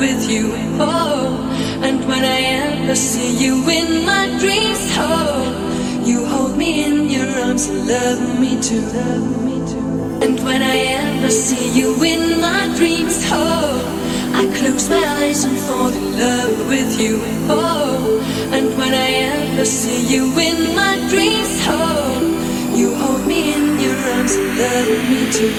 with you. Oh, and when I ever see you in my dreams, oh, you hold me in your arms and love me too. And when I ever see you in my dreams, oh, I close my eyes and fall in love with you. Oh, and when I ever see you in my dreams, oh, you hold me in your arms and love me too.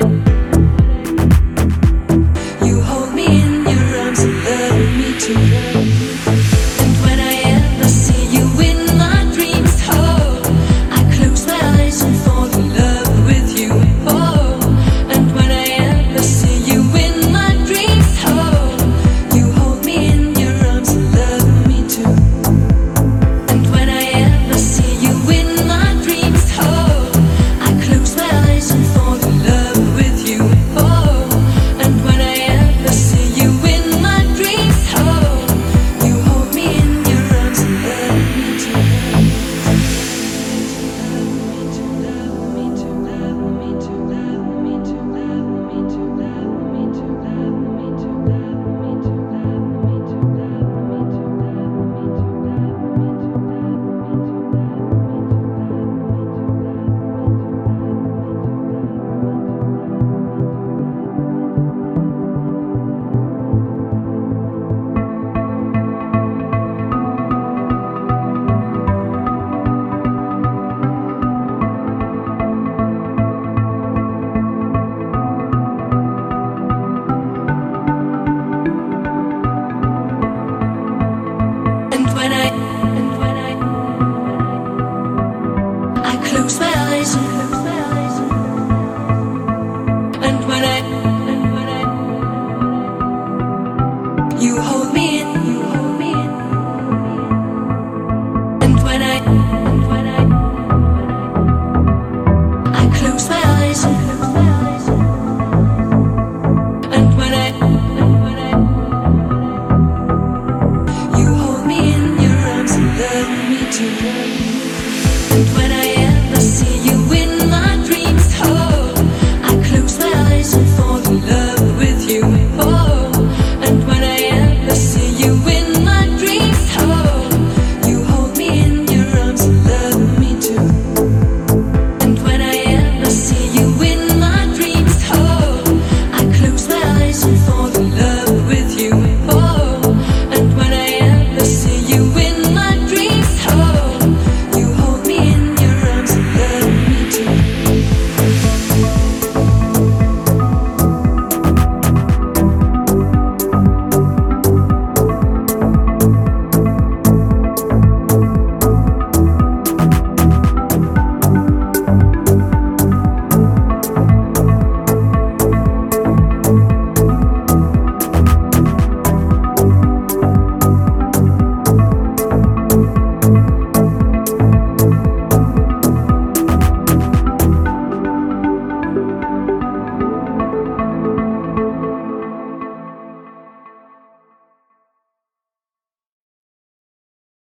You hold me in your arms and love me too.